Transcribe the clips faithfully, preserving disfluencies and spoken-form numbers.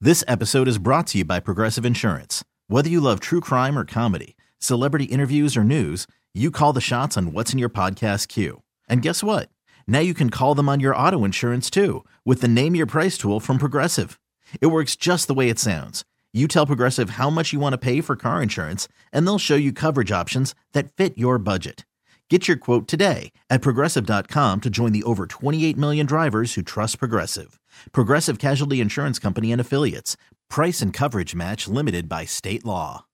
This episode is brought to you by Progressive Insurance. Whether you love true crime or comedy, celebrity interviews or news, you call the shots on what's in your podcast queue. And guess what? Now you can call them on your auto insurance too with the Name Your Price tool from Progressive. It works just the way it sounds. You tell Progressive how much you want to pay for car insurance, and they'll show you coverage options that fit your budget. Get your quote today at Progressive dot com to join the over twenty-eight million drivers who trust Progressive. Progressive Casualty Insurance Company and Affiliates. Price and coverage match limited by state law.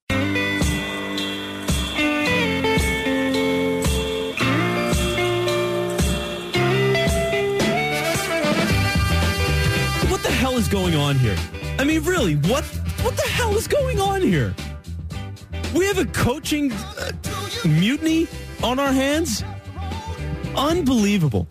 What the hell is going on here? I mean, really, what what the hell is going on here? We have a coaching uh, mutiny on our hands? Unbelievable.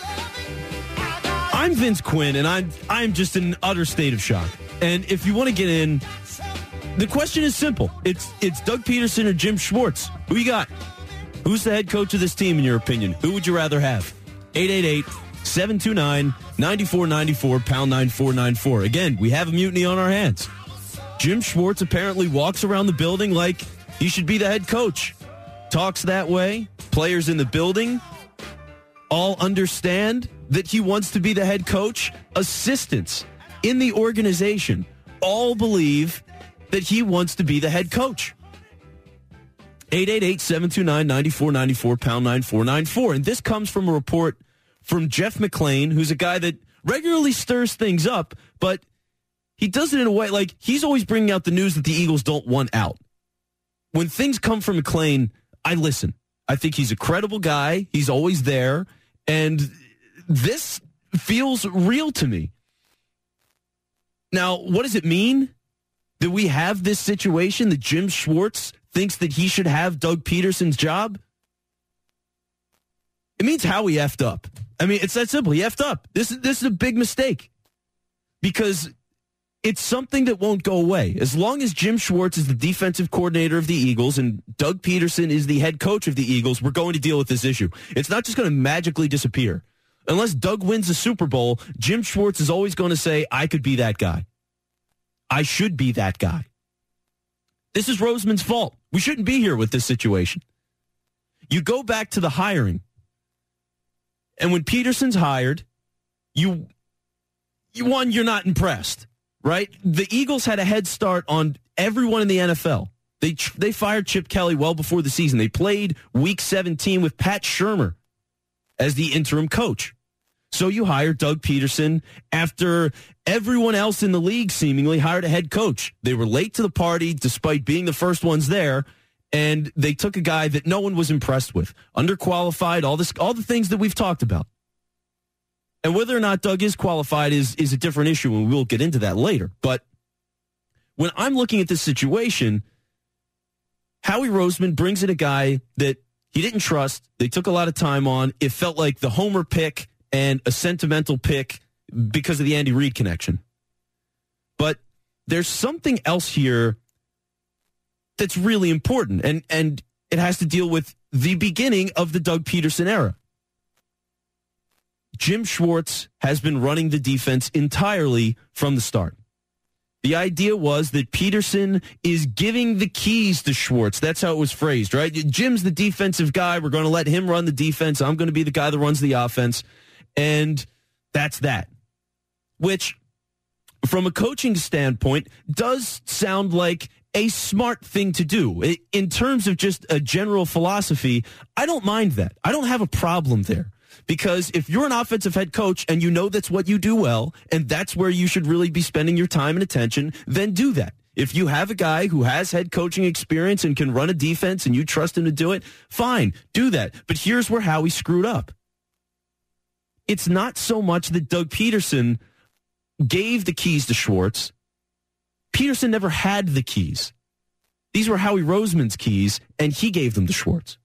I'm Vince Quinn, and I'm I'm just in an utter state of shock. And if you want to get in, the question is simple. It's it's Doug Peterson or Jim Schwartz. Who you got? Who's the head coach of this team, in your opinion? Who would you rather have? eight eight eight, seven two nine, nine four nine four, pound nine four nine four. Again, we have a mutiny on our hands. Jim Schwartz apparently walks around the building like he should be the head coach. Talks that way. Players in the building all understand that he wants to be the head coach. Assistants in the organization all believe that he wants to be the head coach. eight eight eight, seven two nine, nine four nine four, pound nine four nine four. And this comes from a report from Jeff McLean, who's a guy that regularly stirs things up, but he does it in a way like he's always bringing out the news that the Eagles don't want out. When things come from McLean, I listen. I think he's a credible guy. He's always there. And this feels real to me. Now, what does it mean that we have this situation that Jim Schwartz thinks that he should have Doug Peterson's job? It means how he effed up. I mean, it's that simple. He effed up. This is, this is a big mistake because it's something that won't go away. As long as Jim Schwartz is the defensive coordinator of the Eagles and Doug Peterson is the head coach of the Eagles, we're going to deal with this issue. It's not just going to magically disappear. Unless Doug wins the Super Bowl, Jim Schwartz is always going to say, I could be that guy. I should be that guy. This is Roseman's fault. We shouldn't be here with this situation. You go back to the hiring. And when Peterson's hired, you, you one, you're not impressed. Right? The Eagles had a head start on everyone in the N F L. They they fired Chip Kelly well before the season. They played Week seventeen with Pat Shurmur as the interim coach. So you hired Doug Peterson after everyone else in the league seemingly hired a head coach. They were late to the party despite being the first ones there, and they took a guy that no one was impressed with. Underqualified, all this, all the things that we've talked about. And whether or not Doug is qualified is, is a different issue, and we'll get into that later. But when I'm looking at this situation, Howie Roseman brings in a guy that he didn't trust. They took a lot of time on. It felt like the homer pick and a sentimental pick because of the Andy Reid connection. But there's something else here that's really important, and, and it has to deal with the beginning of the Doug Peterson era. Jim Schwartz has been running the defense entirely from the start. The idea was that Peterson is giving the keys to Schwartz. That's how it was phrased, right? Jim's the defensive guy. We're going to let him run the defense. I'm going to be the guy that runs the offense. And that's that. Which, from a coaching standpoint, does sound like a smart thing to do. In terms of just a general philosophy, I don't mind that. I don't have a problem there. Because if you're an offensive head coach and you know that's what you do well, and that's where you should really be spending your time and attention, then do that. If you have a guy who has head coaching experience and can run a defense and you trust him to do it, fine, do that. But here's where Howie screwed up. It's not so much that Doug Peterson gave the keys to Schwartz. Peterson never had the keys. These were Howie Roseman's keys, and he gave them to Schwartz.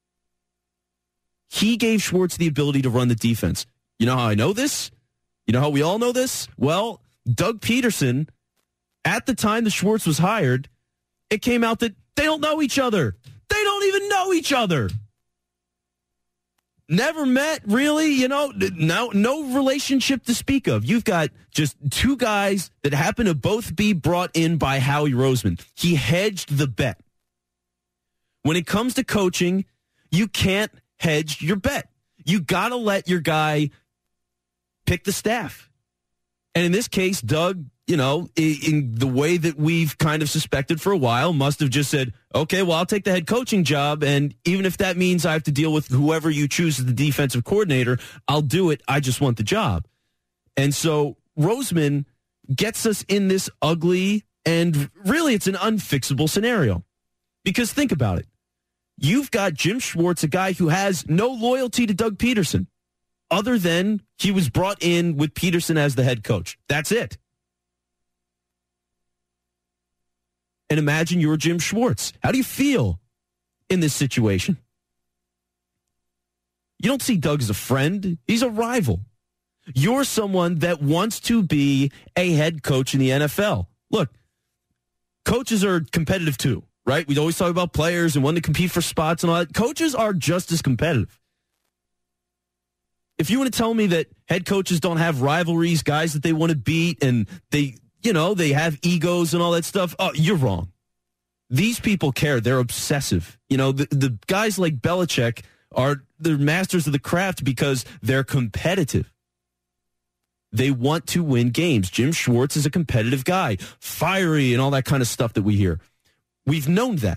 He gave Schwartz the ability to run the defense. You know how I know this? You know how we all know this? Well, Doug Peterson, at the time that Schwartz was hired, it came out that they don't know each other. They don't even know each other. Never met, really, you know, no, no relationship to speak of. You've got just two guys that happen to both be brought in by Howie Roseman. He hedged the bet. When it comes to coaching, you can't hedge your bet. You got to let your guy pick the staff. And in this case, Doug, you know, in the way that we've kind of suspected for a while, must have just said, okay, well, I'll take the head coaching job, and even if that means I have to deal with whoever you choose as the defensive coordinator, I'll do it. I just want the job. And so Roseman gets us in this ugly, and really it's an unfixable scenario. Because think about it. You've got Jim Schwartz, a guy who has no loyalty to Doug Peterson, other than he was brought in with Peterson as the head coach. That's it. And imagine you're Jim Schwartz. How do you feel in this situation? You don't see Doug as a friend. He's a rival. You're someone that wants to be a head coach in the N F L. Look, coaches are competitive too, right? We always talk about players and wanting to compete for spots and all that. Coaches are just as competitive. If you want to tell me that head coaches don't have rivalries, guys that they want to beat, and they... you know, they have egos and all that stuff. Oh, you're wrong. These people care. They're obsessive. You know, the, the guys like Belichick are they're masters of the craft because they're competitive. They want to win games. Jim Schwartz is a competitive guy, fiery and all that kind of stuff that we hear. We've known that.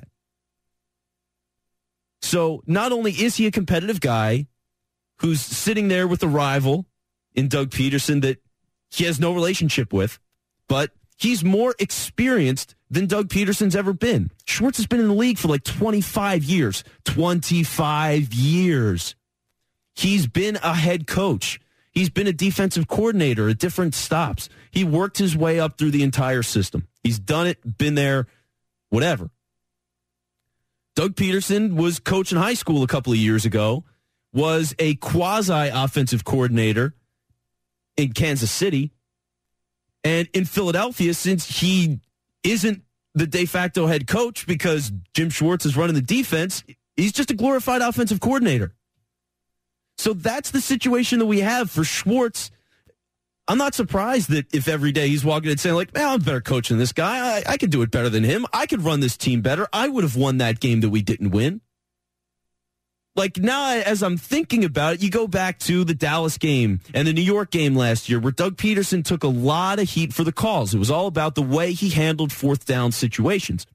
So not only is he a competitive guy who's sitting there with a rival in Doug Peterson that he has no relationship with, but he's more experienced than Doug Peterson's ever been. Schwartz has been in the league for like twenty-five years. twenty-five years. He's been a head coach. He's been a defensive coordinator at different stops. He worked his way up through the entire system. He's done it, been there, whatever. Doug Peterson was coach in high school a couple of years ago, was a quasi-offensive coordinator in Kansas City. And in Philadelphia, since he isn't the de facto head coach because Jim Schwartz is running the defense, he's just a glorified offensive coordinator. So that's the situation that we have for Schwartz. I'm not surprised that if every day he's walking and saying, like, man, I'm a better coach than this guy. I, I could do it better than him. I could run this team better. I would have won that game that we didn't win. Like, now, as I'm thinking about it, you go back to the Dallas game and the New York game last year where Doug Peterson took a lot of heat for the calls. It was all about the way he handled fourth down situations.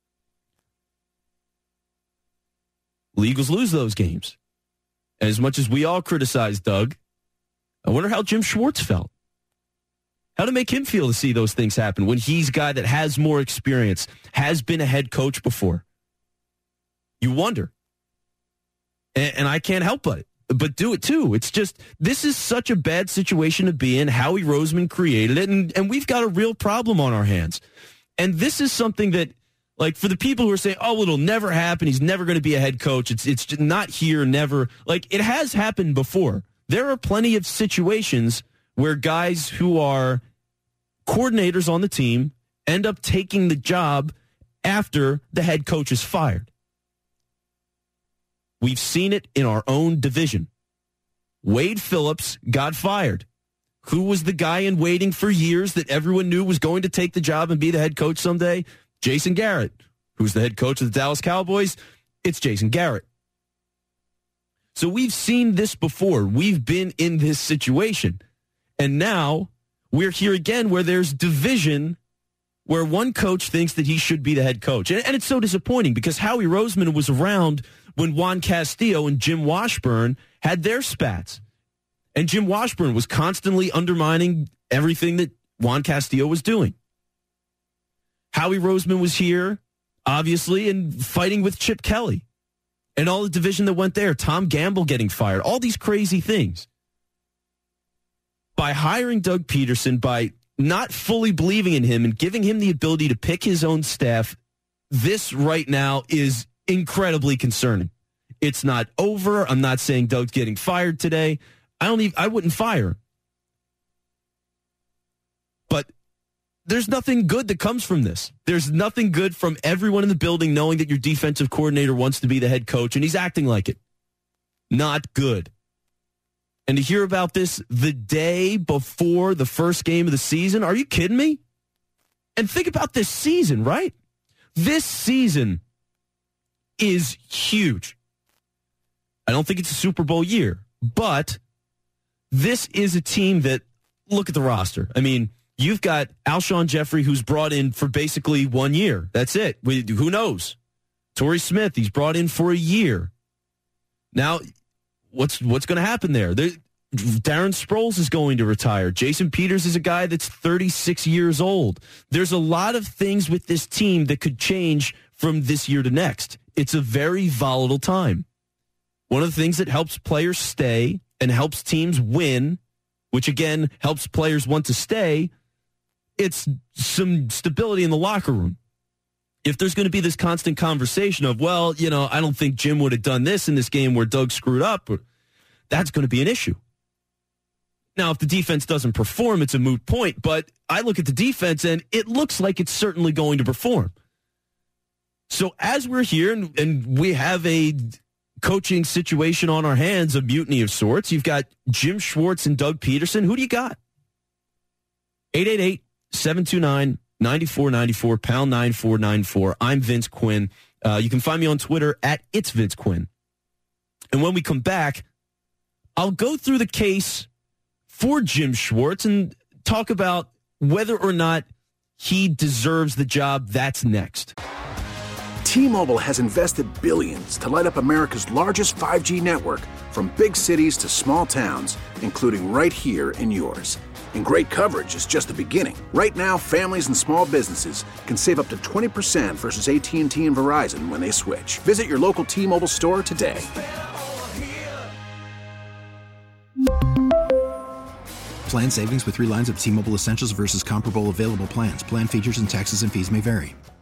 The Eagles lose those games. And as much as we all criticize Doug, I wonder how Jim Schwartz felt. How to make him feel to see those things happen when he's a guy that has more experience, has been a head coach before. You wonder. And, and I can't help but but do it too. It's just, this is such a bad situation to be in. Howie Roseman created it, and, and we've got a real problem on our hands. And this is something that, like, for the people who are saying, oh, it'll never happen, he's never going to be a head coach, it's it's just not here, never. Like, it has happened before. There are plenty of situations where guys who are coordinators on the team end up taking the job after the head coach is fired. We've seen it in our own division. Wade Phillips got fired. Who was the guy in waiting for years that everyone knew was going to take the job and be the head coach someday? Jason Garrett. Who's the head coach of the Dallas Cowboys? It's Jason Garrett. So we've seen this before. We've been in this situation. And now we're here again where there's division, where one coach thinks that he should be the head coach. And, and it's so disappointing because Howie Roseman was around when Juan Castillo and Jim Washburn had their spats. And Jim Washburn was constantly undermining everything that Juan Castillo was doing. Howie Roseman was here, obviously, and fighting with Chip Kelly. And all the division that went there, Tom Gamble getting fired, all these crazy things. By hiring Doug Peterson, by not fully believing in him and giving him the ability to pick his own staff, this right now is incredibly concerning. It's not over. I'm not saying Doug's getting fired today. I don't even, I wouldn't fire. But there's nothing good that comes from this. There's nothing good from everyone in the building knowing that your defensive coordinator wants to be the head coach and he's acting like it. Not good. And to hear about this the day before the first game of the season, are you kidding me? And think about this season, right? This season is huge. I don't think it's a Super Bowl year, but this is a team that, look at the roster. I mean, you've got Alshon Jeffrey, who's brought in for basically one year. That's it. We, who knows? Torrey Smith, he's brought in for a year. Now, what's what's going to happen there? there? Darren Sproles is going to retire. Jason Peters is a guy that's thirty-six years old. There's a lot of things with this team that could change from this year to next. It's a very volatile time. One of the things that helps players stay and helps teams win, which again helps players want to stay, it's some stability in the locker room. If there's going to be this constant conversation of, well, you know, I don't think Jim would have done this in this game where Doug screwed up, that's going to be an issue. Now, if the defense doesn't perform, it's a moot point, but I look at the defense and it looks like it's certainly going to perform. So as we're here and, and we have a coaching situation on our hands, a mutiny of sorts, you've got Jim Schwartz and Doug Peterson. Who do you got? eight eight eight, seven two nine, nine four nine four, pound nine four nine four. I'm Vince Quinn. Uh, you can find me on Twitter at It's Vince Quinn. And when we come back, I'll go through the case for Jim Schwartz and talk about whether or not he deserves the job. That's next. T-Mobile has invested billions to light up America's largest five G network, from big cities to small towns, including right here in yours. And great coverage is just the beginning. Right now, families and small businesses can save up to twenty percent versus A T and T and Verizon when they switch. Visit your local T-Mobile store today. Plan savings with three lines of T-Mobile Essentials versus comparable available plans. Plan features and taxes and fees may vary.